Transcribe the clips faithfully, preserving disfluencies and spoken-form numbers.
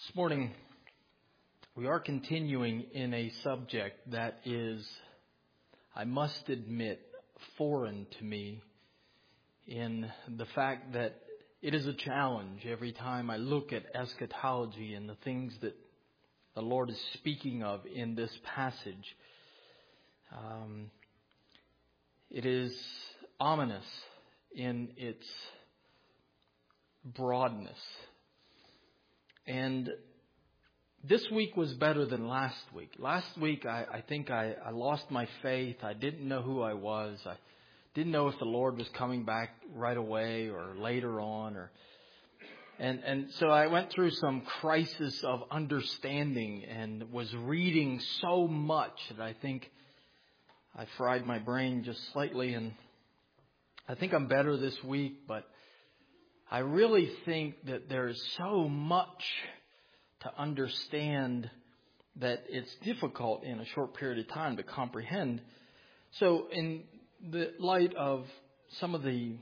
This morning, we are continuing in a subject that is, I must admit, foreign to me in the fact that it is a challenge every time I look at eschatology and the things that the Lord is speaking of in this passage. Um, it is ominous in its broadness. And this week was better than last week. Last week, I, I think I, I lost my faith. I didn't know who I was. I didn't know if the Lord was coming back right away or later on. Or and and so I went through some crisis of understanding and was reading so much that I think I fried my brain just slightly. And I think I'm better this week, but I really think that there is so much to understand that it's difficult in a short period of time to comprehend. So in the light of some of the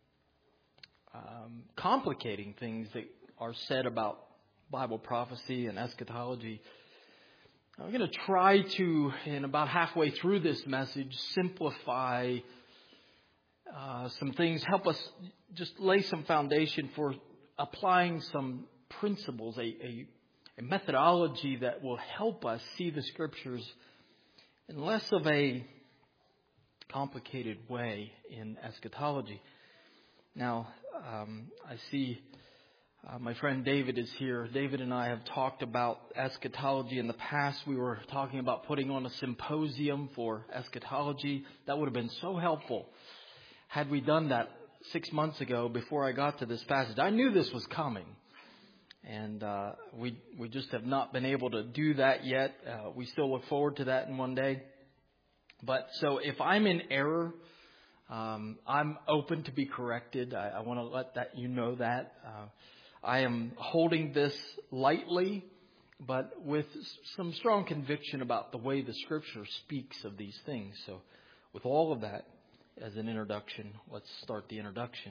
um, complicating things that are said about Bible prophecy and eschatology, I'm going to try to, in about halfway through this message, simplify Uh, some things, help us just lay some foundation for applying some principles, a, a, a methodology that will help us see the Scriptures in less of a complicated way in eschatology. Now, um, I see uh, my friend David is here. David and I have talked about eschatology in the past. We were talking about putting on a symposium for eschatology. That would have been so helpful had we done that six months ago before I got to this passage. I knew this was coming, and uh, we we just have not been able to do that yet. Uh, we still look forward to that in one day. But so if I'm in error, um, I'm open to be corrected. I, I want to let that you know that. Uh, I am holding this lightly, but with some strong conviction about the way the Scripture speaks of these things. So with all of that as an introduction, let's start the introduction.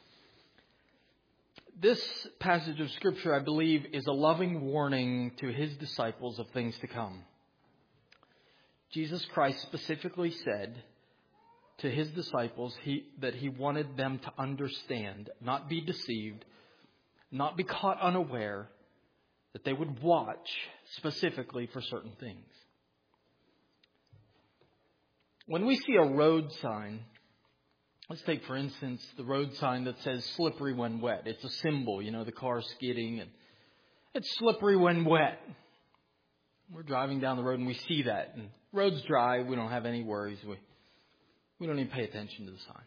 This passage of Scripture, I believe, is a loving warning to His disciples of things to come. Jesus Christ specifically said to His disciples he, that He wanted them to understand, not be deceived, not be caught unaware, that they would watch specifically for certain things. When we see a road sign, let's take, for instance, the road sign that says slippery when wet. It's a symbol, you know, the car skidding, and it's slippery when wet. We're driving down the road and we see that. And road's dry, we don't have any worries. We, we don't even pay attention to the sign.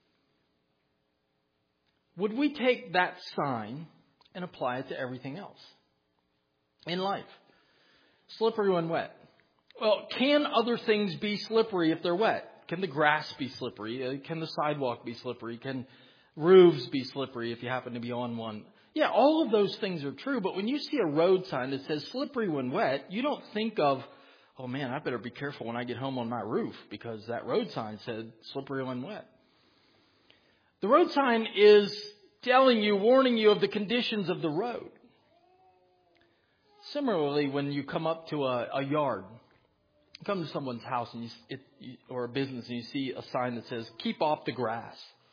Would we take that sign and apply it to everything else in life? Slippery when wet. Well, can other things be slippery if they're wet? Can the grass be slippery? Can the sidewalk be slippery? Can roofs be slippery if you happen to be on one? Yeah, all of those things are true. But when you see a road sign that says slippery when wet, you don't think of, oh man, I better be careful when I get home on my roof because that road sign said slippery when wet. The road sign is telling you, warning you of the conditions of the road. Similarly, when you come up to a, a yard, you come to someone's house and you, it, you, or a business and you see a sign that says, keep off the grass.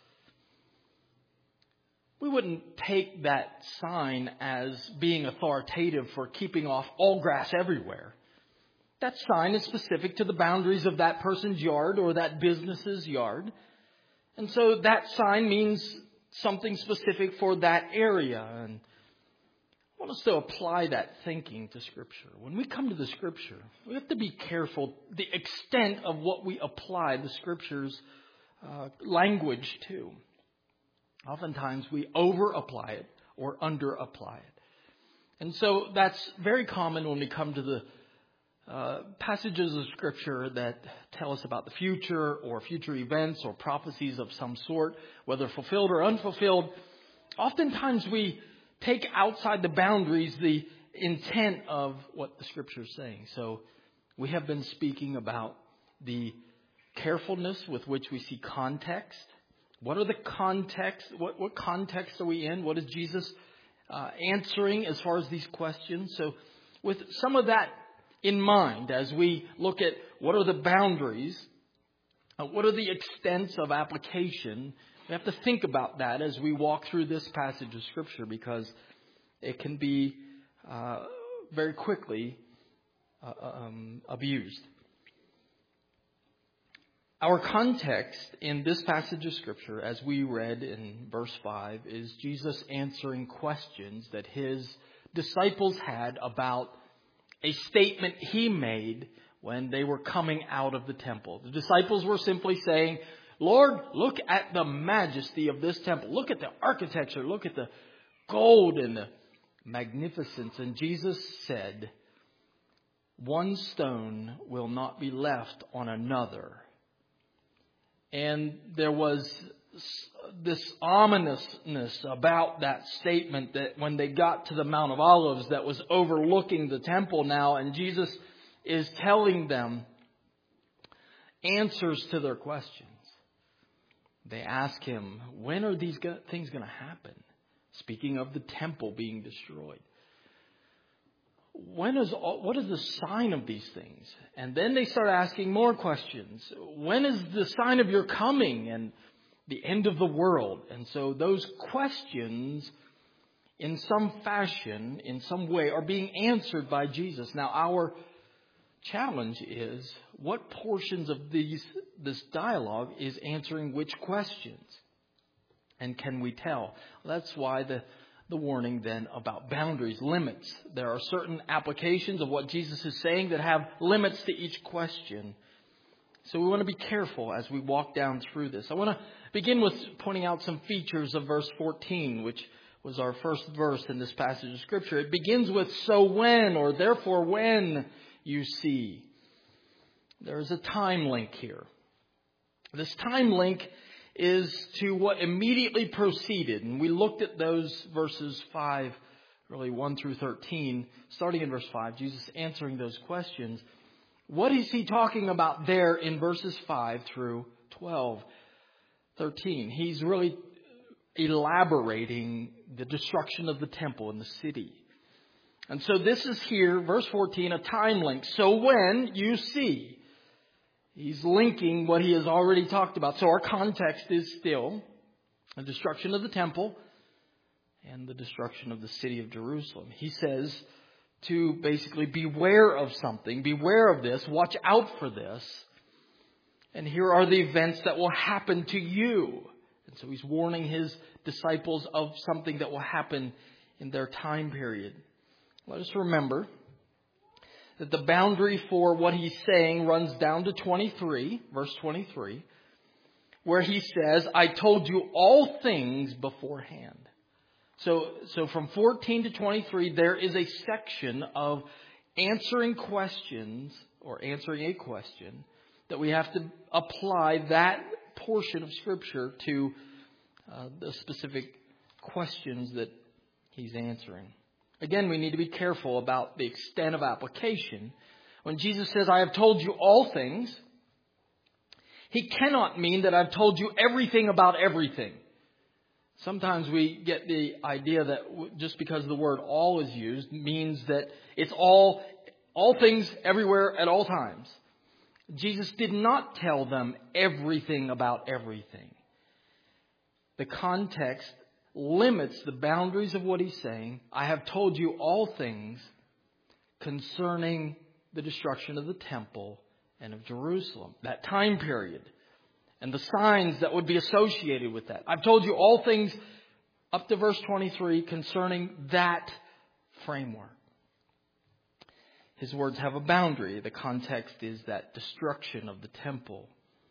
We wouldn't take that sign as being authoritative for keeping off all grass everywhere. That sign is specific to the boundaries of that person's yard or that business's yard. And so that sign means something specific for that area. And I want us to apply that thinking to Scripture. When we come to the Scripture, we have to be careful the extent of what we apply the Scripture's uh, language to. Oftentimes we over-apply it or under-apply it. And so that's very common when we come to the uh, passages of Scripture that tell us about the future or future events or prophecies of some sort, whether fulfilled or unfulfilled. Oftentimes we take outside the boundaries the intent of what the Scripture is saying. So we have been speaking about the carefulness with which we see context. What are the context? What, what context are we in? What is Jesus uh, answering as far as these questions. So with some of that in mind, as we look at what are the boundaries, uh, what are the extents of application, we have to think about that as we walk through this passage of Scripture, because it can be uh, very quickly uh, um, abused. Our context in this passage of Scripture, as we read in verse five, is Jesus answering questions that his disciples had about a statement he made when they were coming out of the temple. The disciples were simply saying, Lord, look at the majesty of this temple. Look at the architecture. Look at the gold and the magnificence. And Jesus said, one stone will not be left on another. And there was this ominousness about that statement that when they got to the Mount of Olives that was overlooking the temple now, and Jesus is telling them answers to their questions. They ask him, when are these things going to happen? Speaking of the temple being destroyed. When is what is the sign of these things? And then they start asking more questions. When is the sign of your coming and the end of the world? And so those questions, in some fashion, in some way, are being answered by Jesus. Now, our challenge is, what portions of these this dialogue is answering which questions? And can we tell? That's why the The warning then about boundaries, limits. There are certain applications of what Jesus is saying that have limits to each question. So we want to be careful as we walk down through this. I want to begin with pointing out some features of verse fourteen, which was our first verse in this passage of Scripture. It begins with, so when, or therefore when you see. There is a time link here. This time link is to what immediately proceeded. And we looked at those verses five, really one through thirteen. Starting in verse five, Jesus answering those questions. What is he talking about there in verses five through twelve, thirteen? He's really elaborating the destruction of the temple in the city. And so this is here, verse fourteen, a time link. So when you see. He's linking what he has already talked about. So our context is still the destruction of the temple and the destruction of the city of Jerusalem. He says to basically beware of something, beware of this, watch out for this. And here are the events that will happen to you. And so he's warning his disciples of something that will happen in their time period. Let us remember that the boundary for what he's saying runs down to twenty-three, verse twenty-three, where he says, I told you all things beforehand. So, so from fourteen to twenty-three, there is a section of answering questions, or answering a question, that we have to apply that portion of Scripture to uh, the specific questions that he's answering. Again, we need to be careful about the extent of application. When Jesus says, I have told you all things, he cannot mean that I've told you everything about everything. Sometimes we get the idea that just because the word all is used means that it's all, all things everywhere at all times. Jesus did not tell them everything about everything. The context limits the boundaries of what he's saying. I have told you all things concerning the destruction of the temple and of Jerusalem, that time period, and the signs that would be associated with that. I've told you all things up to verse twenty-three concerning that framework. His words have a boundary. The context is that destruction of the temple.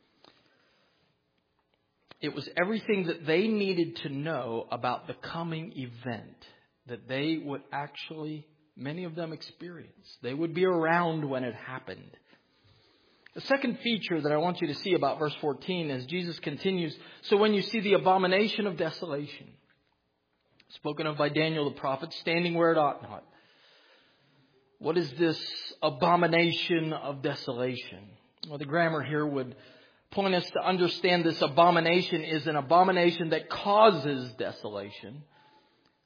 It was everything that they needed to know about the coming event that they would actually, many of them, experience. They would be around when it happened. The second feature that I want you to see about verse fourteen as Jesus continues, so when you see the abomination of desolation, spoken of by Daniel the prophet, standing where it ought not. What is this abomination of desolation? Well, the grammar here would point us to understand this abomination is an abomination that causes desolation.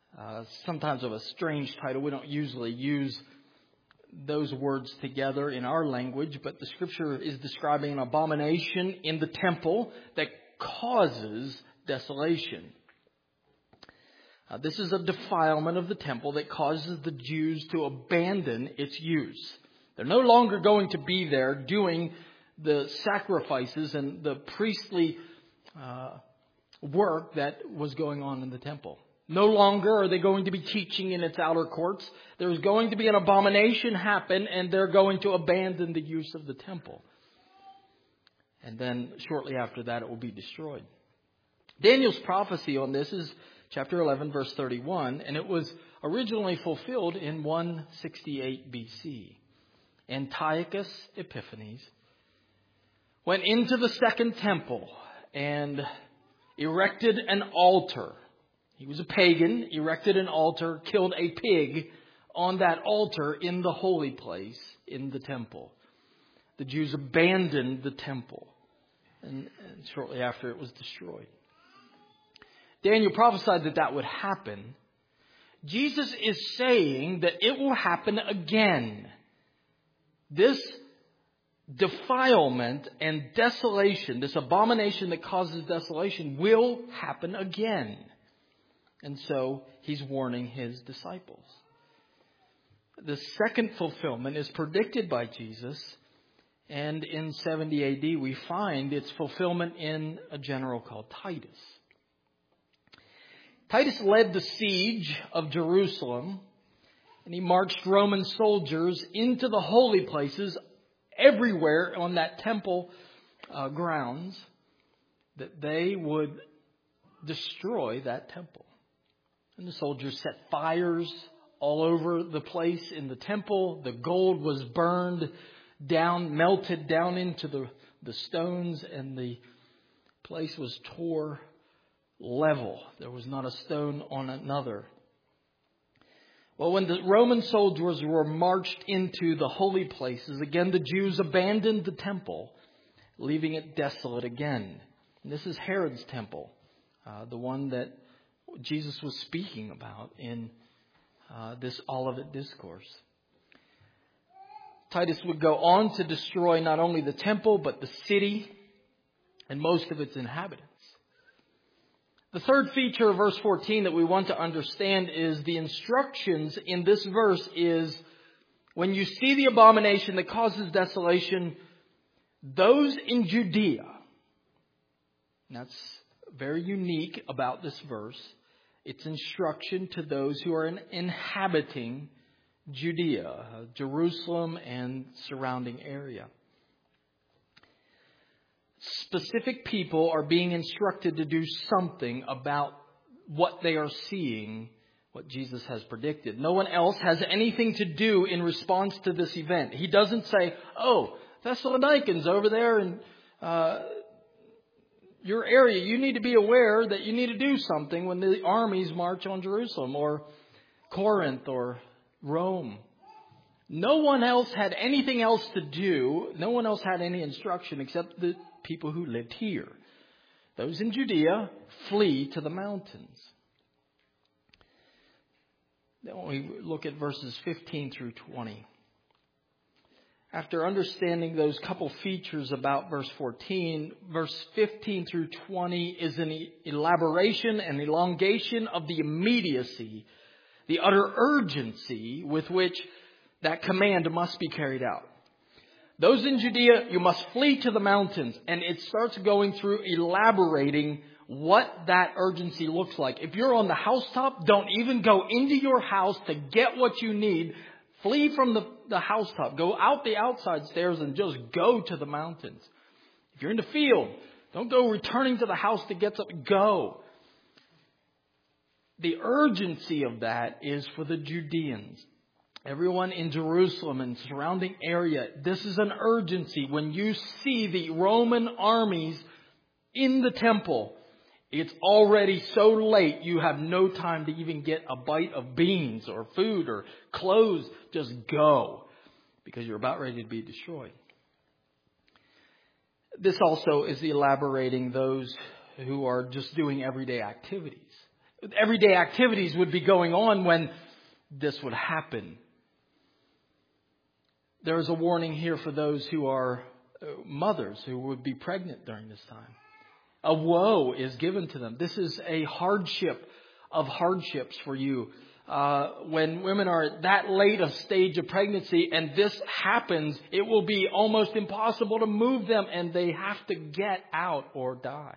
Uh, sometimes of a strange title. We don't usually use those words together in our language, but the Scripture is describing an abomination in the temple that causes desolation. Uh, this is a defilement of the temple that causes the Jews to abandon its use. They're no longer going to be there doing the sacrifices and the priestly uh, work that was going on in the temple. No longer are they going to be teaching in its outer courts. There's going to be an abomination happen, and they're going to abandon the use of the temple. And then shortly after that, it will be destroyed. Daniel's prophecy on this is chapter eleven, verse thirty-one, and it was originally fulfilled in one sixty-eight B C. Antiochus Epiphanes went into the second temple and erected an altar. He was a pagan, erected an altar, killed a pig on that altar in the holy place in the temple. The Jews abandoned the temple, and, and shortly after it was destroyed. Daniel prophesied that that would happen. Jesus is saying that it will happen again. This defilement and desolation, this abomination that causes desolation, will happen again. And so he's warning his disciples. The second fulfillment is predicted by Jesus. And in seventy A D, we find its fulfillment in a general called Titus. Titus led the siege of Jerusalem, and he marched Roman soldiers into the holy places everywhere on that temple uh, grounds, that they would destroy that temple. And the soldiers set fires all over the place in the temple. The gold was burned down, melted down into the, the stones, and the place was tore level. There was not a stone on another. Well, when the Roman soldiers were marched into the holy places, again the Jews abandoned the temple, leaving it desolate again. And this is Herod's temple, uh, the one that Jesus was speaking about in uh, this Olivet Discourse. Titus would go on to destroy not only the temple, but the city and most of its inhabitants. The third feature of verse fourteen that we want to understand is the instructions in this verse is, when you see the abomination that causes desolation, those in Judea. And that's very unique about this verse. It's instruction to those who are in, inhabiting Judea, uh, Jerusalem and surrounding area. Specific people are being instructed to do something about what they are seeing, what Jesus has predicted. No one else has anything to do in response to this event. He doesn't say, oh, Thessalonians over there in uh, your area, you need to be aware that you need to do something when the armies march on Jerusalem, or Corinth or Rome. No one else had anything else to do. No one else had any instruction except the people who lived here. Those in Judea, flee to the mountains. Then we look at verses fifteen through twenty. After understanding those couple features about verse fourteen, verse fifteen through twenty is an elaboration and elongation of the immediacy, the utter urgency with which that command must be carried out. Those in Judea, you must flee to the mountains. And it starts going through elaborating what that urgency looks like. If you're on the housetop, don't even go into your house to get what you need. Flee from the, the housetop. Go out the outside stairs and just go to the mountains. If you're in the field, don't go returning to the house to get something. Go. The urgency of that is for the Judeans. Everyone in Jerusalem and surrounding area, this is an urgency. When you see the Roman armies in the temple, it's already so late you have no time to even get a bite of beans or food or clothes. Just go, because you're about ready to be destroyed. This also is elaborating those who are just doing everyday activities. everyday activities would be going on when this would happen. There is a warning here for those who are mothers who would be pregnant during this time. A woe is given to them. This is a hardship of hardships for you. Uh, when women are at that late a stage of pregnancy and this happens, it will be almost impossible to move them and they have to get out or die.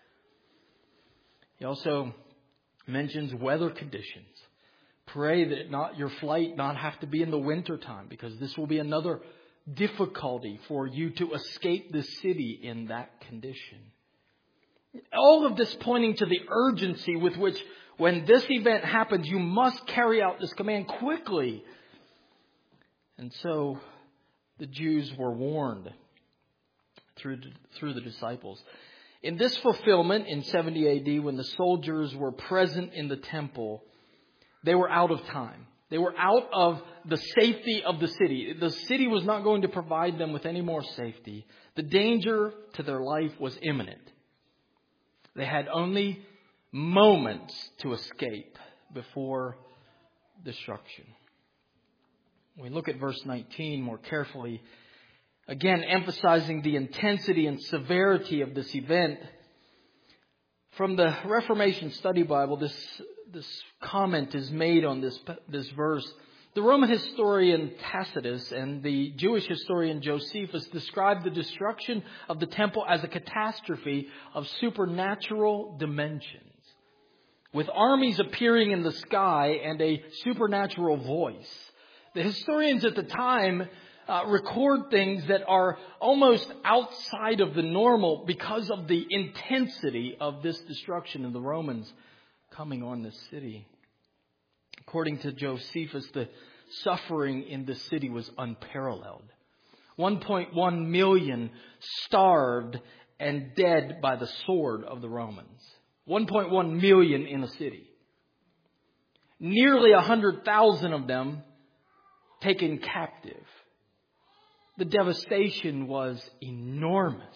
He also mentions weather conditions. Pray that not your flight not have to be in the winter time, because this will be another difficulty for you to escape the city in that condition. All of this pointing to the urgency with which, when this event happens, you must carry out this command quickly. And so the Jews were warned through, through the disciples. In this fulfillment in seventy A D, when the soldiers were present in the temple, they were out of time. They were out of the safety of the city. The city was not going to provide them with any more safety. The danger to their life was imminent. They had only moments to escape before destruction. When we look at verse nineteen more carefully, again emphasizing the intensity and severity of this event. From the Reformation Study Bible, this this comment is made on this this verse. The Roman historian Tacitus and the Jewish historian Josephus described the destruction of the temple as a catastrophe of supernatural dimensions, with armies appearing in the sky and a supernatural voice. The historians at the time uh, record things that are almost outside of the normal because of the intensity of this destruction of the Romans coming on this city. According to Josephus, the suffering in the city was unparalleled. one point one million starved and dead by the sword of the Romans. one point one million in a city. Nearly one hundred thousand of them taken captive. The devastation was enormous.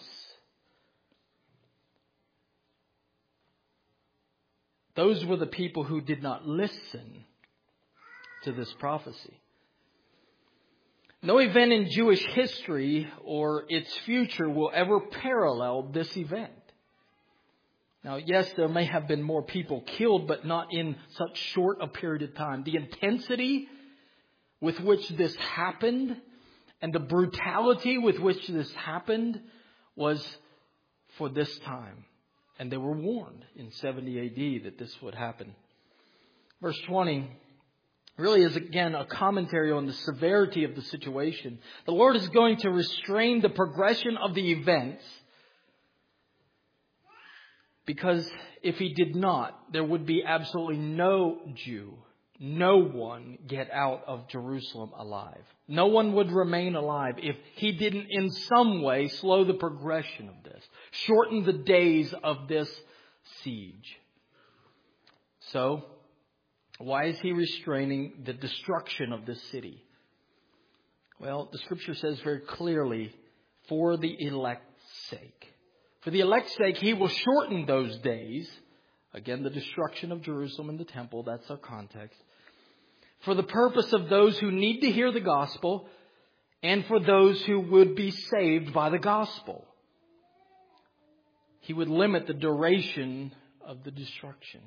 Those were the people who did not listen to this prophecy. No event in Jewish history or its future will ever parallel this event. Now, yes, there may have been more people killed, but not in such short a period of time. The intensity with which this happened and the brutality with which this happened was for this time. And they were warned in seventy A D that this would happen. Verse twenty really is again a commentary on the severity of the situation. The Lord is going to restrain the progression of the events, because if He did not, there would be absolutely no Jew, no one get out of Jerusalem alive. No one would remain alive if He didn't in some way slow the progression of this, shorten the days of this siege. So, why is He restraining the destruction of this city? Well, the Scripture says very clearly, for the elect's sake. For the elect's sake, He will shorten those days. Again, the destruction of Jerusalem and the temple, that's our context. For the purpose of those who need to hear the gospel and for those who would be saved by the gospel. He would limit the duration of the destruction.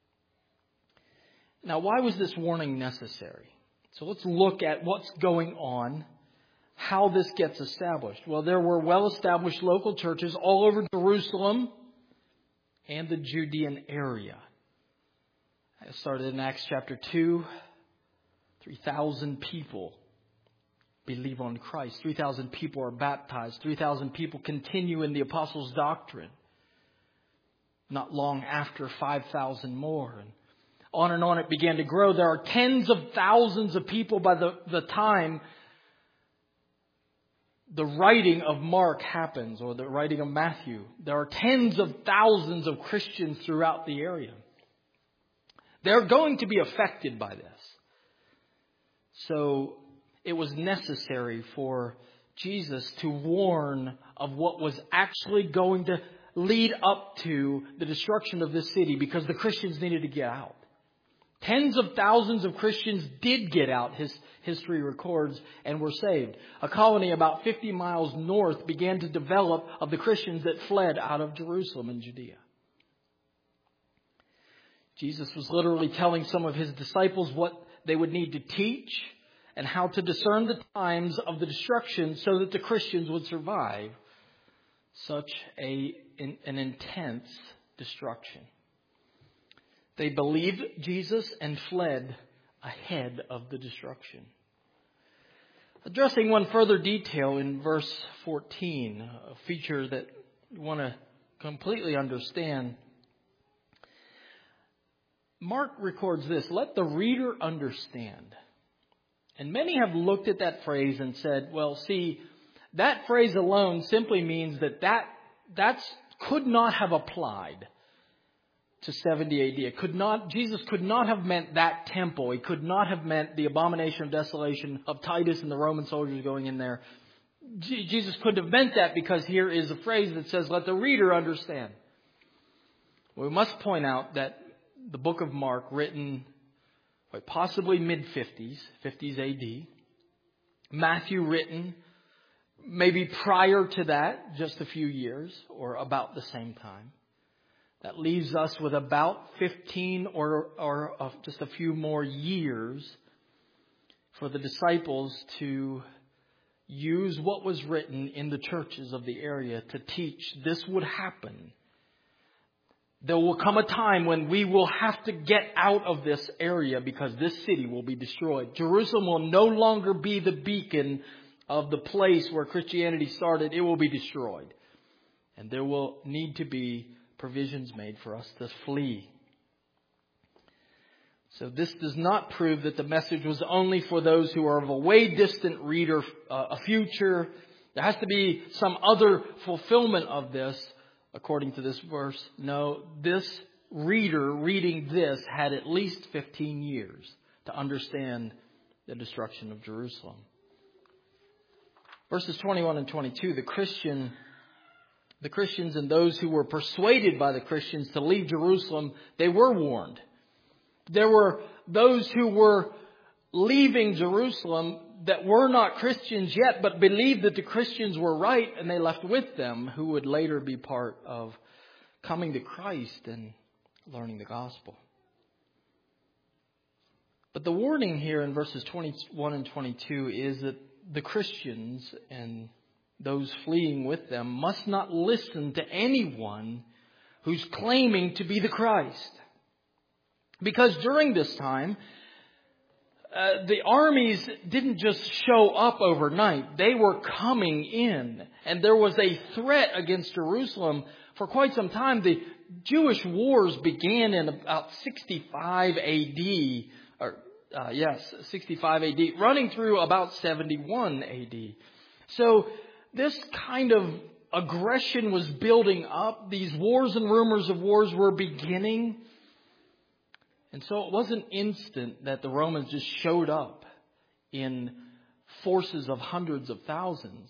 Now, why was this warning necessary? So let's look at what's going on, how this gets established. Well, there were well-established local churches all over Jerusalem and the Judean area. It started in Acts chapter two. three thousand people believe on Christ. three thousand people are baptized. three thousand people continue in the apostles' doctrine. Not long after, five thousand more. And on and on it began to grow. There are tens of thousands of people by the, the time the writing of Mark happens, or the writing of Matthew. There are tens of thousands of Christians throughout the area. They're going to be affected by this. So it was necessary for Jesus to warn of what was actually going to lead up to the destruction of this city because the Christians needed to get out. Tens of thousands of Christians did get out, his history records, and were saved. A colony about fifty miles north began to develop of the Christians that fled out of Jerusalem and Judea. Jesus was literally telling some of his disciples what they would need to teach and how to discern the times of the destruction so that the Christians would survive such a, an intense destruction. They believed Jesus and fled ahead of the destruction. Addressing one further detail in verse fourteen, a feature that you want to completely understand. Mark records this, let the reader understand. And many have looked at that phrase and said, well, see, that phrase alone simply means that that that's, could not have applied to seventy A D. It could not, Jesus could not have meant that temple. He could not have meant the abomination of desolation of Titus and the Roman soldiers going in there. G- Jesus couldn't have meant that because here is a phrase that says, let the reader understand. We must point out that the book of Mark, written possibly mid-fifties, fifties A D. Matthew, written maybe prior to that, just a few years, or about the same time. That leaves us with about fifteen or, or uh, just a few more years for the disciples to use what was written in the churches of the area to teach this would happen. There will come a time when we will have to get out of this area because this city will be destroyed. Jerusalem will no longer be the beacon of the place where Christianity started. It will be destroyed. And there will need to be provisions made for us to flee. So this does not prove that the message was only for those who are of a way distant reader, uh, a future. There has to be some other fulfillment of this. According to this verse, no, this reader reading this had at least fifteen years to understand the destruction of Jerusalem. Verses twenty-one and twenty-two, the Christian, the Christians and those who were persuaded by the Christians to leave Jerusalem, they were warned. There were those who were leaving Jerusalem that were not Christians yet, but believed that the Christians were right, and they left with them, who would later be part of coming to Christ and learning the gospel. But the warning here in verses twenty-one and twenty-two is that the Christians and those fleeing with them must not listen to anyone who's claiming to be the Christ. Because during this time, Uh, the armies didn't just show up overnight. They were coming in. And there was a threat against Jerusalem for quite some time. The Jewish wars began in about sixty-five A D. Or, uh, yes, sixty-five A D, running through about seventy-one A D. So this kind of aggression was building up. These wars and rumors of wars were beginning. And so it wasn't instant that the Romans just showed up in forces of hundreds of thousands.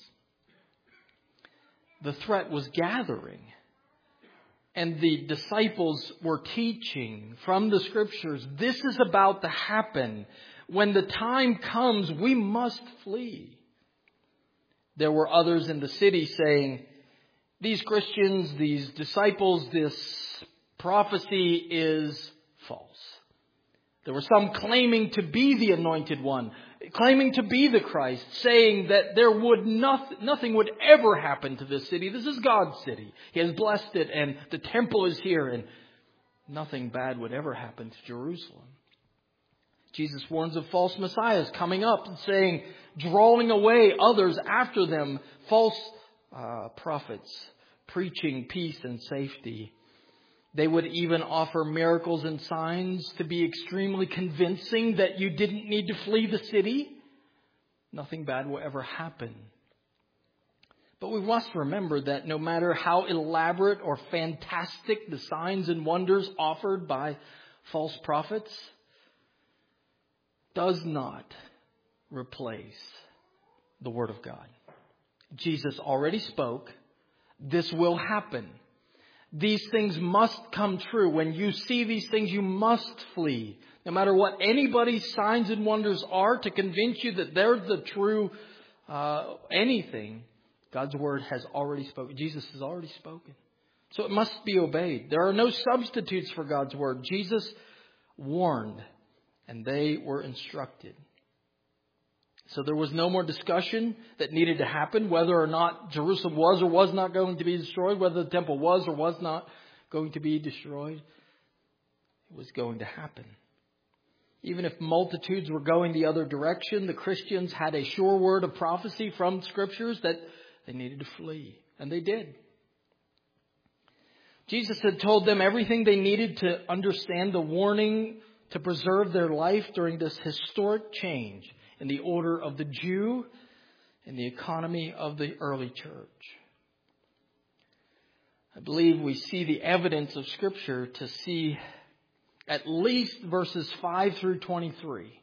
The threat was gathering. And the disciples were teaching from the Scriptures, this is about to happen. When the time comes, we must flee. There were others in the city saying, these Christians, these disciples, this prophecy is false. There were some claiming to be the anointed one, claiming to be the Christ, saying that there would not, nothing would ever happen to this city. This is God's city. He has blessed it and the temple is here and nothing bad would ever happen to Jerusalem. Jesus warns of false messiahs coming up and saying, drawing away others after them, false uh, prophets preaching peace and safety. They would even offer miracles and signs to be extremely convincing that you didn't need to flee the city. Nothing bad will ever happen. But we must remember that no matter how elaborate or fantastic the signs and wonders offered by false prophets, does not replace the Word of God. Jesus already spoke. This will happen. These things must come true. When you see these things, you must flee. No matter what anybody's signs and wonders are to convince you that they're the true uh, anything, God's word has already spoken. Jesus has already spoken. So it must be obeyed. There are no substitutes for God's word. Jesus warned, and they were instructed. So there was no more discussion that needed to happen whether or not Jerusalem was or was not going to be destroyed, whether the temple was or was not going to be destroyed. It was going to happen. Even if multitudes were going the other direction, the Christians had a sure word of prophecy from Scriptures that they needed to flee. And they did. Jesus had told them everything they needed to understand the warning to preserve their life during this historic change in the order of the Jew and the economy of the early church. I believe we see the evidence of Scripture to see at least verses five through twenty-three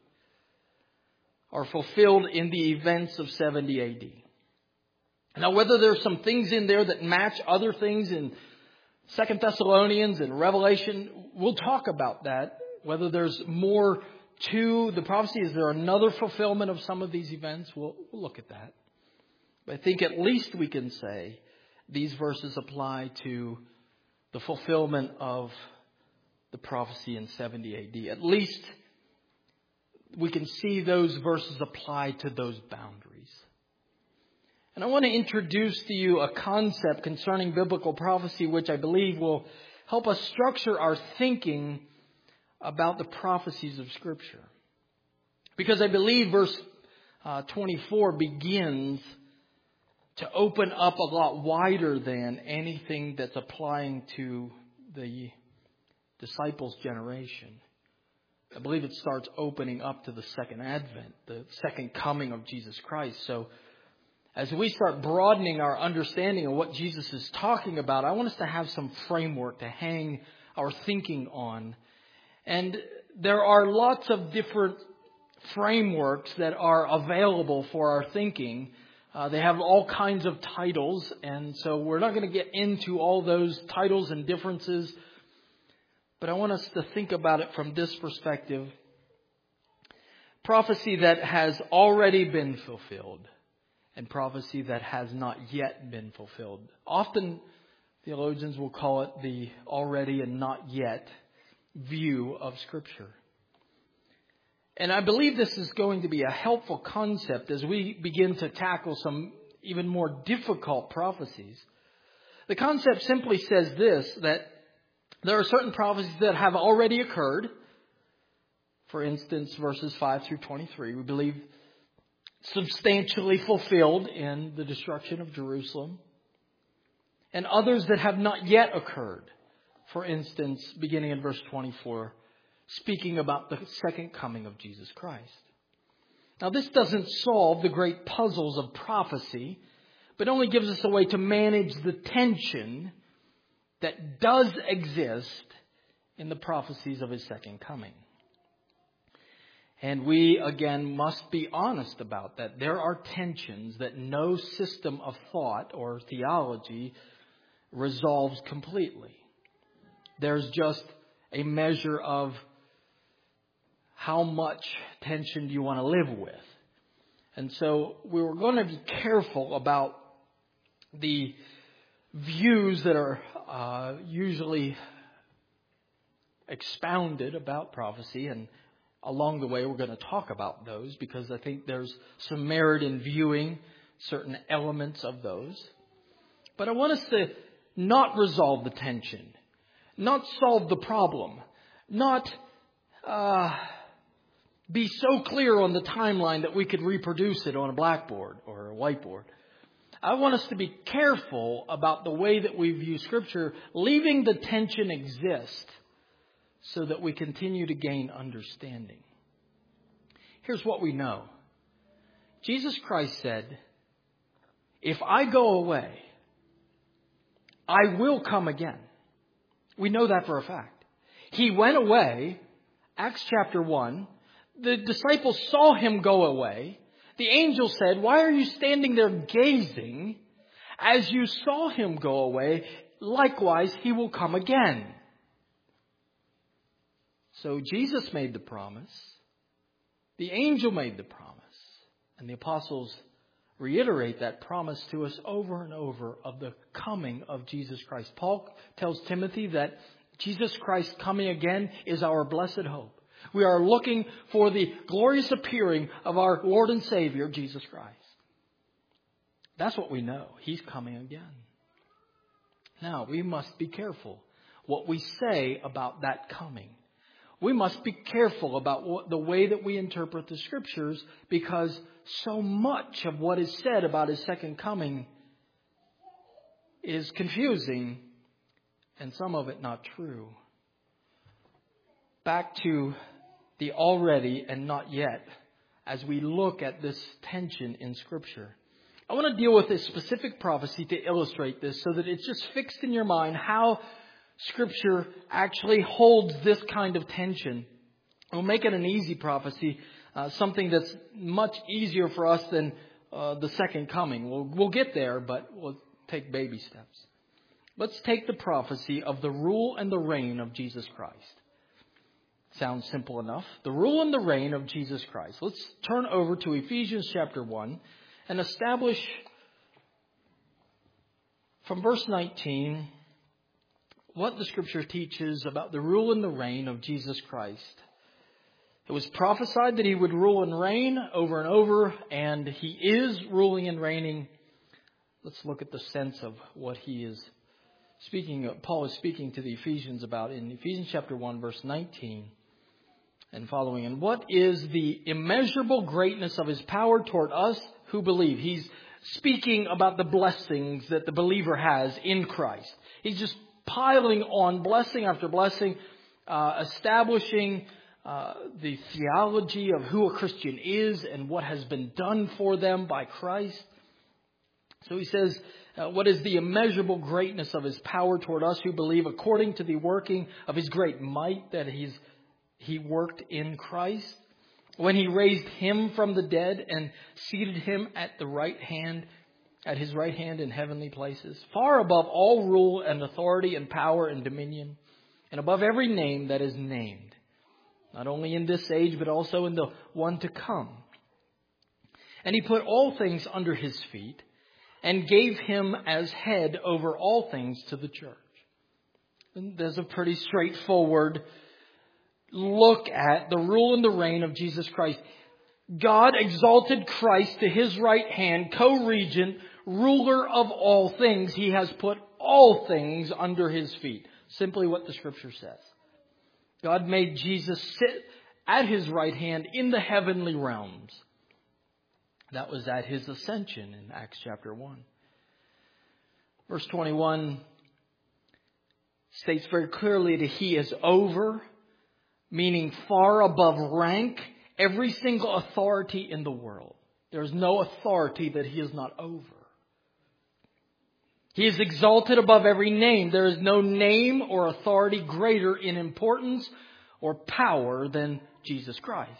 are fulfilled in the events of seventy A D. Now, whether there's some things in there that match other things in Second Thessalonians and Revelation, we'll talk about that. Whether there's more to the prophecy, is there another fulfillment of some of these events? We'll, we'll look at that. But I think at least we can say these verses apply to the fulfillment of the prophecy in seventy A D. At least we can see those verses apply to those boundaries. And I want to introduce to you a concept concerning biblical prophecy, which I believe will help us structure our thinking about the prophecies of Scripture. Because I believe verse uh, twenty-four begins to open up a lot wider than anything that's applying to the disciples' generation. I believe it starts opening up to the second advent, the second coming of Jesus Christ. So as we start broadening our understanding of what Jesus is talking about, I want us to have some framework to hang our thinking on. And there are lots of different frameworks that are available for our thinking. Uh, they have all kinds of titles, and so we're not going to get into all those titles and differences. But I want us to think about it from this perspective. Prophecy that has already been fulfilled and prophecy that has not yet been fulfilled. Often theologians will call it the already and not yet view of Scripture. And I believe this is going to be a helpful concept as we begin to tackle some even more difficult prophecies. The concept simply says this, that there are certain prophecies that have already occurred. For instance, verses five through twenty-three, we believe substantially fulfilled in the destruction of Jerusalem. And others that have not yet occurred. For instance, beginning in verse twenty-four, speaking about the second coming of Jesus Christ. Now, this doesn't solve the great puzzles of prophecy, but only gives us a way to manage the tension that does exist in the prophecies of His second coming. And we, again, must be honest about that. There are tensions that no system of thought or theology resolves completely. There's just a measure of how much tension do you want to live with. And so we were going to be careful about the views that are uh, usually expounded about prophecy, and along the way we're going to talk about those because I think there's some merit in viewing certain elements of those. But I want us to not resolve the tension, not solve the problem, not uh, be so clear on the timeline that we could reproduce it on a blackboard or a whiteboard. I want us to be careful about the way that we view Scripture, leaving the tension exist so that we continue to gain understanding. Here's what we know. Jesus Christ said, if I go away, I will come again. We know that for a fact. He went away, Acts chapter one. The disciples saw Him go away. The angel said, why are you standing there gazing? As you saw Him go away, likewise He will come again. So Jesus made the promise. The angel made the promise. And the apostles reiterate that promise to us over and over of the coming of Jesus Christ. Paul tells Timothy that Jesus Christ coming again is our blessed hope. We are looking for the glorious appearing of our Lord and Savior, Jesus Christ. That's what we know. He's coming again. Now, we must be careful what we say about that coming. We must be careful about what, the way that we interpret the Scriptures, because so much of what is said about His second coming is confusing and some of it not true. Back to the already and not yet as we look at this tension in Scripture. I want to deal with a specific prophecy to illustrate this so that it's just fixed in your mind how Scripture actually holds this kind of tension. We'll make it an easy prophecy, uh, something that's much easier for us than uh, the second coming. We'll, we'll get there, but we'll take baby steps. Let's take the prophecy of the rule and the reign of Jesus Christ. Sounds simple enough. The rule and the reign of Jesus Christ. Let's turn over to Ephesians chapter one and establish from verse nineteen what the Scripture teaches about the rule and the reign of Jesus Christ. It was prophesied that He would rule and reign over and over, and He is ruling and reigning. Let's look at the sense of what He is speaking. Paul is speaking to the Ephesians about in Ephesians chapter one, verse nineteen and following. And what is the immeasurable greatness of His power toward us who believe? He's speaking about the blessings that the believer has in Christ. He's just piling on blessing after blessing, uh, establishing uh, the theology of who a Christian is and what has been done for them by Christ. So he says, uh, what is the immeasurable greatness of His power toward us who believe, according to the working of His great might that He's He worked in Christ, when He raised Him from the dead and seated Him at the right hand, at His right hand in heavenly places, far above all rule and authority and power and dominion, and above every name that is named, not only in this age, but also in the one to come. And He put all things under His feet, and gave Him as head over all things to the church. And there's a pretty straightforward look at the rule and the reign of Jesus Christ. God exalted Christ to His right hand, co-regent, ruler of all things. He has put all things under His feet. Simply what the Scripture says. God made Jesus sit at His right hand in the heavenly realms. That was at His ascension in Acts chapter one. Verse twenty-one states very clearly that He is over, meaning far above rank, every single authority in the world. There is no authority that He is not over. He is exalted above every name. There is no name or authority greater in importance or power than Jesus Christ.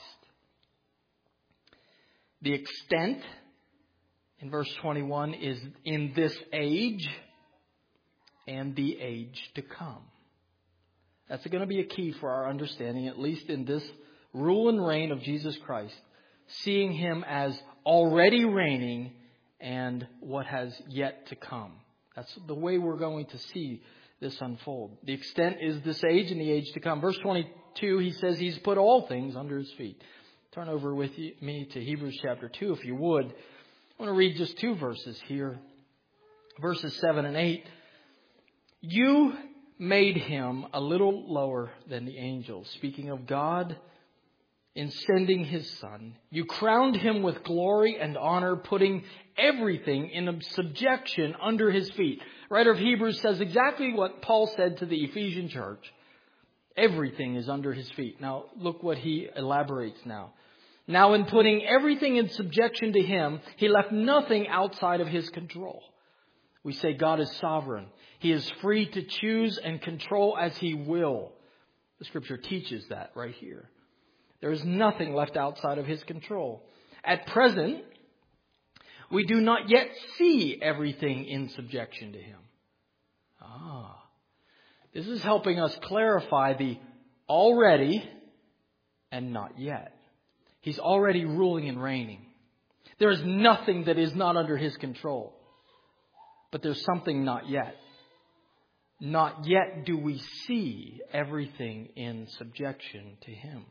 The extent in verse twenty-one is in this age and the age to come. That's going to be a key for our understanding, at least in this rule and reign of Jesus Christ. Seeing Him as already reigning and what has yet to come. That's the way we're going to see this unfold. The extent is this age and the age to come. Verse twenty-two, he says He's put all things under His feet. Turn over with me to Hebrews chapter two, if you would. I want to read just two verses here. Verses seven and eight. You made Him a little lower than the angels. Speaking of God, in sending His Son, you crowned Him with glory and honor, putting everything in subjection under His feet. Writer of Hebrews says exactly what Paul said to the Ephesian church. Everything is under His feet. Now, look what he elaborates now. Now, in putting everything in subjection to Him, He left nothing outside of His control. We say God is sovereign. He is free to choose and control as He will. The Scripture teaches that right here. There is nothing left outside of His control. At present, we do not yet see everything in subjection to Him. Uh, Ah. This is helping us clarify the already and not yet. He's already ruling and reigning. There is nothing that is not under His control. But there's something not yet. Not yet do we see everything in subjection to Him.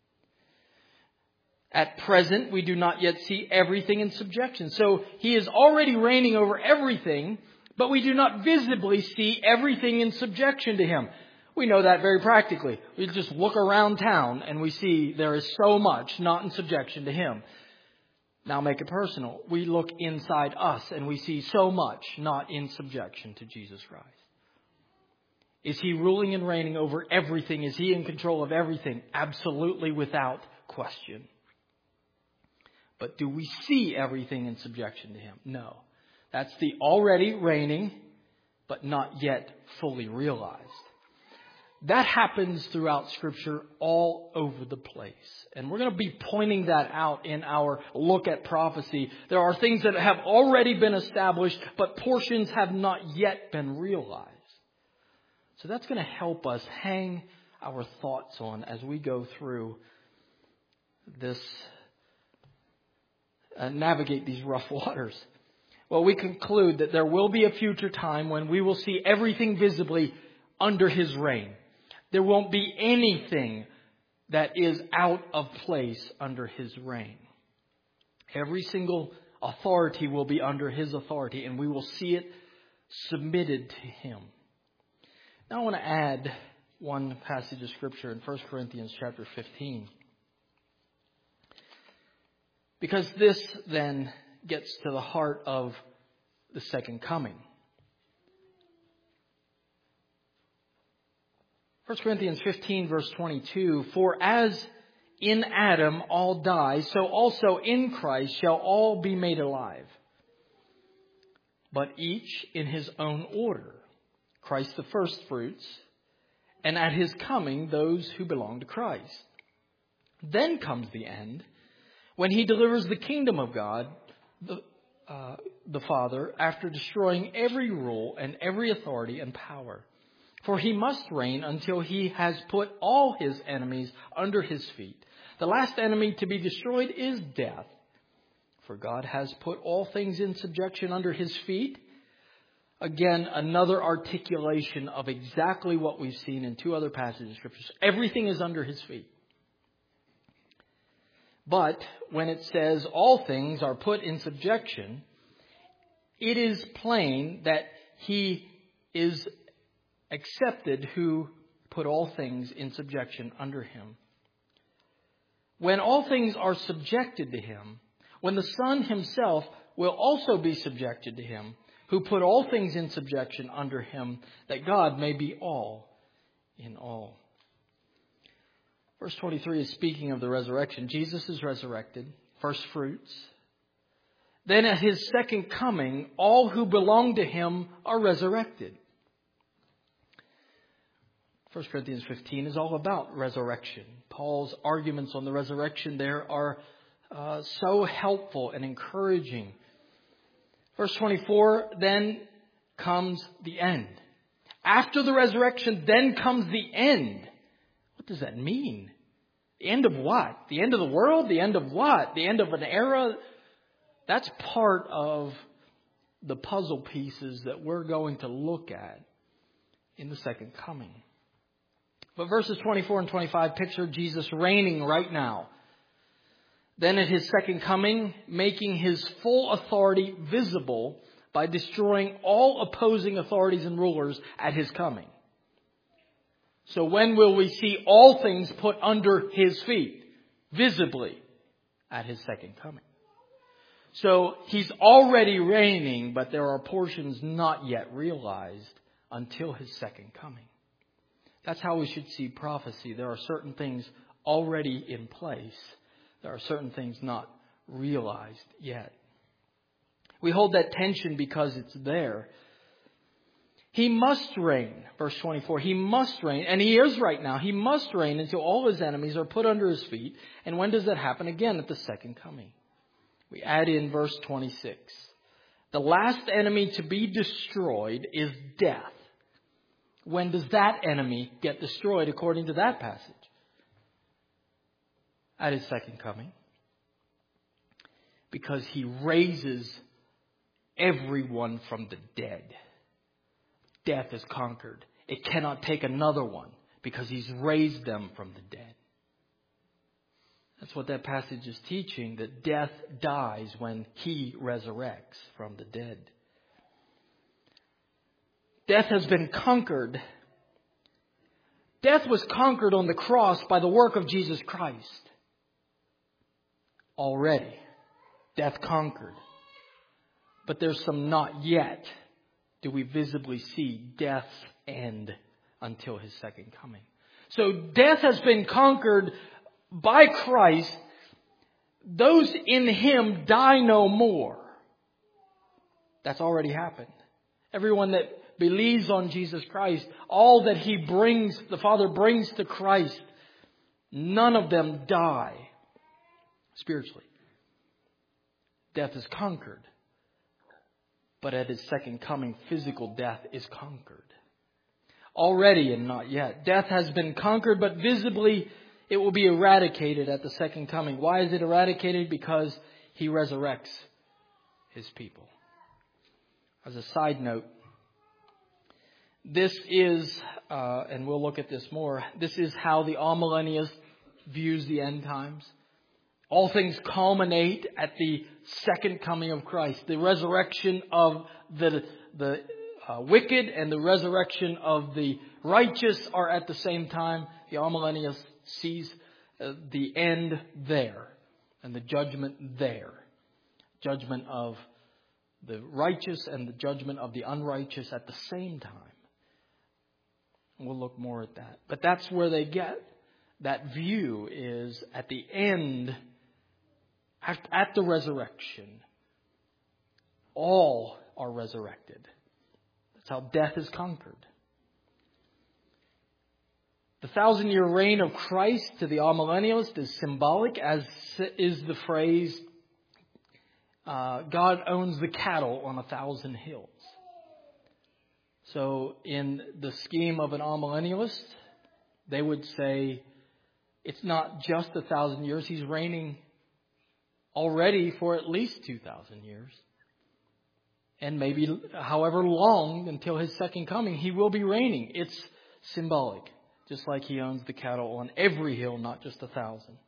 At present, we do not yet see everything in subjection. So He is already reigning over everything, but we do not visibly see everything in subjection to Him. We know that very practically. We just look around town and we see there is so much not in subjection to Him. Now make it personal. We look inside us and we see so much not in subjection to Jesus Christ. Is He ruling and reigning over everything? Is He in control of everything? Absolutely, without question. But do we see everything in subjection to Him? No. That's the already reigning, but not yet fully realized. That happens throughout Scripture all over the place. And we're going to be pointing that out in our look at prophecy. There are things that have already been established, but portions have not yet been realized. So that's going to help us hang our thoughts on as we go through this, uh, navigate these rough waters. Well, we conclude that there will be a future time when we will see everything visibly under His reign. There won't be anything that is out of place under His reign. Every single authority will be under His authority, and we will see it submitted to Him. Now I want to add one passage of Scripture in First Corinthians chapter fifteen. Because this then gets to the heart of the second coming. First Corinthians fifteen verse twenty-two, for as in Adam all die, so also in Christ shall all be made alive. But each in his own order. Christ the first fruits, and at His coming those who belong to Christ. Then comes the end, when He delivers the kingdom of God, the, uh, the Father, after destroying every rule and every authority and power. For He must reign until He has put all His enemies under His feet. The last enemy to be destroyed is death. For God has put all things in subjection under His feet. Again, another articulation of exactly what we've seen in two other passages of Scripture. Everything is under His feet. But when it says all things are put in subjection, it is plain that He is accepted who put all things in subjection under Him. When all things are subjected to Him, when the Son Himself will also be subjected to Him, who put all things in subjection under Him, that God may be all in all. Verse twenty-three is speaking of the resurrection. Jesus is resurrected, first fruits. Then at His second coming, all who belong to Him are resurrected. First Corinthians fifteen is all about resurrection. Paul's arguments on the resurrection there are uh, so helpful and encouraging. Verse twenty-four, then comes the end. After the resurrection, then comes the end. What does that mean? The end of what? The end of the world? The end of what? The end of an era? That's part of the puzzle pieces that we're going to look at in the second coming. But verses twenty-four and twenty-five picture Jesus reigning right now. Then at His second coming, making His full authority visible by destroying all opposing authorities and rulers at His coming. So when will we see all things put under His feet? Visibly at His second coming. So He's already reigning, but there are portions not yet realized until His second coming. That's how we should see prophecy. There are certain things already in place. There are certain things not realized yet. We hold that tension because it's there. He must reign, verse twenty-four. He must reign, and He is right now. He must reign until all His enemies are put under His feet. And when does that happen? Again, at the second coming. We add in verse twenty-six. The last enemy to be destroyed is death. When does that enemy get destroyed according to that passage? At His second coming. Because He raises everyone from the dead. Death is conquered. It cannot take another one because He's raised them from the dead. That's what that passage is teaching, that death dies when He resurrects from the dead. Death has been conquered. Death was conquered on the cross by the work of Jesus Christ. Already. Death conquered. But there's some not yet do we visibly see death's end until His second coming. So death has been conquered by Christ. Those in Him die no more. That's already happened. Everyone that believes on Jesus Christ, all that He brings, the Father brings to Christ, none of them die spiritually. Death is conquered. But at His second coming, physical death is conquered. Already and not yet. Death has been conquered, but visibly it will be eradicated at the second coming. Why is it eradicated? Because He resurrects His people. As a side note, this is, uh, and we'll look at this more, this is how the amillennialist views the end times. All things culminate at the second coming of Christ. The resurrection of the, the uh, wicked and the resurrection of the righteous are at the same time. The amillennialist sees uh, the end there and the judgment there. Judgment of the righteous and the judgment of the unrighteous at the same time. We'll look more at that. But that's where they get that view, is at the end, at the resurrection, all are resurrected. That's how death is conquered. The thousand year reign of Christ to the amillennialist is symbolic, as is the phrase, uh, God owns the cattle on a thousand hills. So in the scheme of an amillennialist, they would say it's not just a thousand years. He's reigning already for at least two thousand years. And maybe however long until His second coming, He will be reigning. It's symbolic. Just like He owns the cattle on every hill, not just a thousand.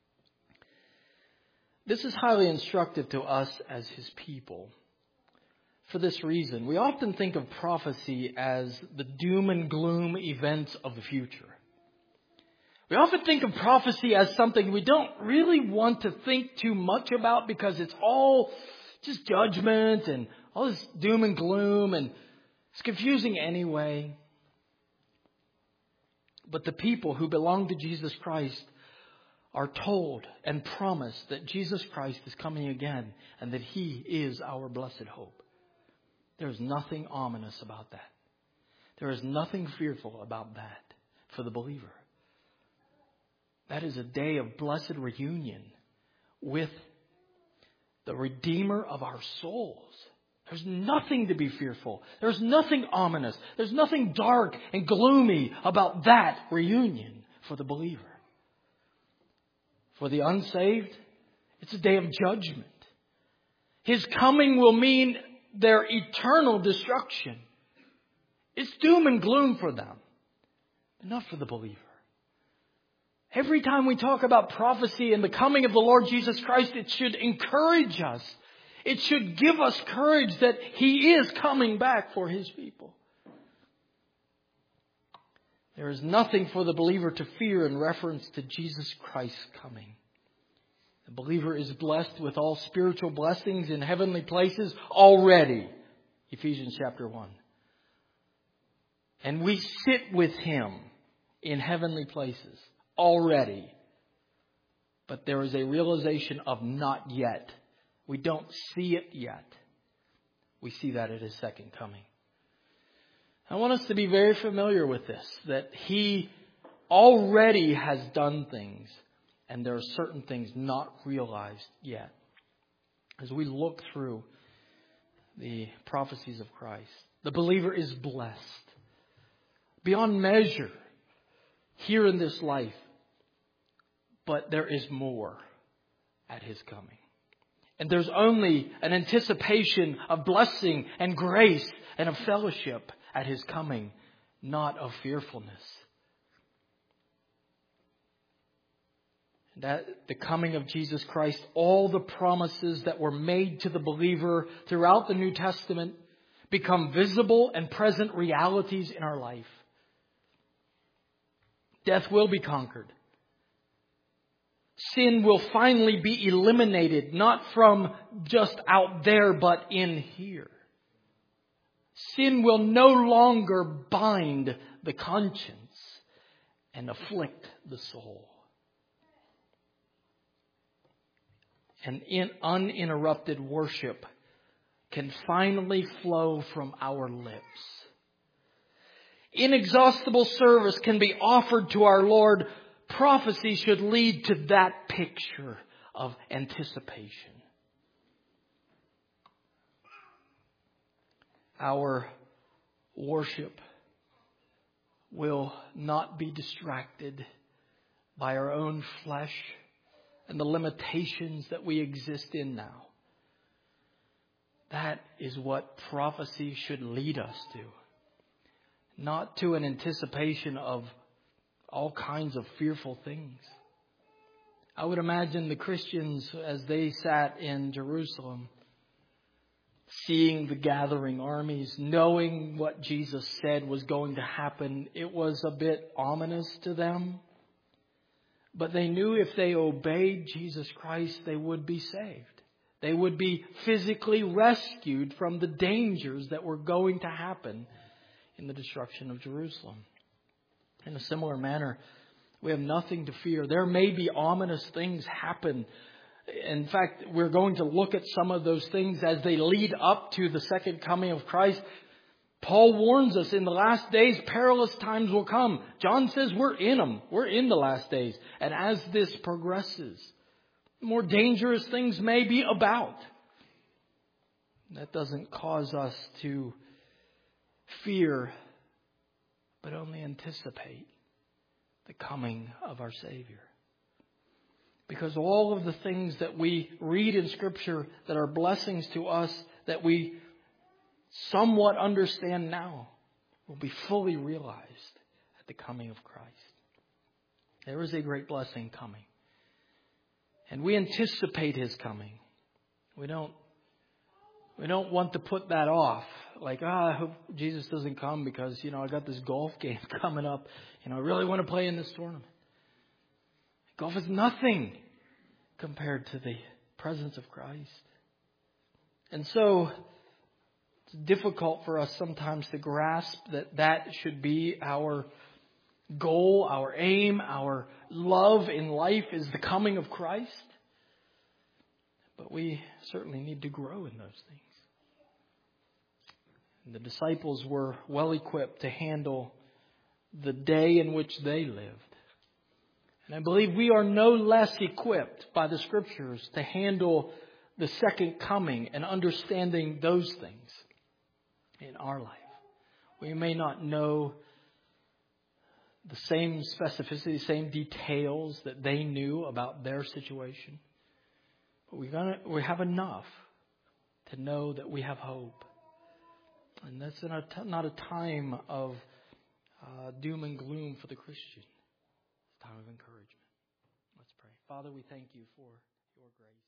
This is highly instructive to us as His people. For this reason, we often think of prophecy as the doom and gloom events of the future. We often think of prophecy as something we don't really want to think too much about because it's all just judgment and all this doom and gloom, and it's confusing anyway. But the people who belong to Jesus Christ are told and promised that Jesus Christ is coming again and that He is our blessed hope. There is nothing ominous about that. There is nothing fearful about that for the believer. That is a day of blessed reunion with the Redeemer of our souls. There's nothing to be fearful. There's nothing ominous. There's nothing dark and gloomy about that reunion for the believer. For the unsaved, it's a day of judgment. His coming will mean their eternal destruction. It's doom and gloom for them, but not for the believer. Every time we talk about prophecy and the coming of the Lord Jesus Christ, it should encourage us. It should give us courage that He is coming back for His people. There is nothing for the believer to fear in reference to Jesus Christ's coming. The believer is blessed with all spiritual blessings in heavenly places already. Ephesians chapter one. And we sit with Him in heavenly places already. But there is a realization of not yet. We don't see it yet. We see that at His second coming. I want us to be very familiar with this, that He already has done things, and there are certain things not realized yet. As we look through the prophecies of Christ, the believer is blessed. beyond measure here in this life. But there is more at His coming. And there's only an anticipation of blessing and grace and of fellowship at His coming, not of fearfulness. That the coming of Jesus Christ, all the promises that were made to the believer throughout the New Testament become visible and present realities in our life. Death will be conquered. Sin will finally be eliminated, not from just out there, but in here. Sin will no longer bind the conscience and afflict the soul. And in uninterrupted worship can finally flow from our lips. Inexhaustible service can be offered to our Lord. Prophecy should lead to that picture of anticipation. Our worship will not be distracted by our own flesh and the limitations that we exist in now. That is what prophecy should lead us to. Not to an anticipation of all kinds of fearful things. I would imagine the Christians, as they sat in Jerusalem, seeing the gathering armies, knowing what Jesus said was going to happen, it was a bit ominous to them. But they knew if they obeyed Jesus Christ, they would be saved. They would be physically rescued from the dangers that were going to happen in the destruction of Jerusalem. In a similar manner, we have nothing to fear. There may be ominous things happen. In fact, we're going to look at some of those things as they lead up to the second coming of Christ. Paul warns us in the last days, perilous times will come. John says we're in them. We're in the last days. And as this progresses, more dangerous things may be about. That doesn't cause us to fear, but only anticipate the coming of our Savior. Because all of the things that we read in Scripture that are blessings to us, that we somewhat understand now, will be fully realized at the coming of Christ. There is a great blessing coming. And we anticipate His coming. We don't, we don't want to put that off. Like, ah, I hope Jesus doesn't come because, you know, I got this golf game coming up. You know, I really want to play in this tournament. Golf is nothing compared to the presence of Christ. And so it's difficult for us sometimes to grasp that that should be our goal, our aim, our love in life is the coming of Christ. But we certainly need to grow in those things. And the disciples were well equipped to handle the day in which they lived. And I believe we are no less equipped by the Scriptures to handle the second coming and understanding those things in our life. We may not know the same specificity, same details that they knew about their situation. But we're gonna, we have enough to know that we have hope. And that's not a, not a time of uh, doom and gloom for the Christian. It's a time of encouragement. Let's pray. Father, we thank You for Your grace.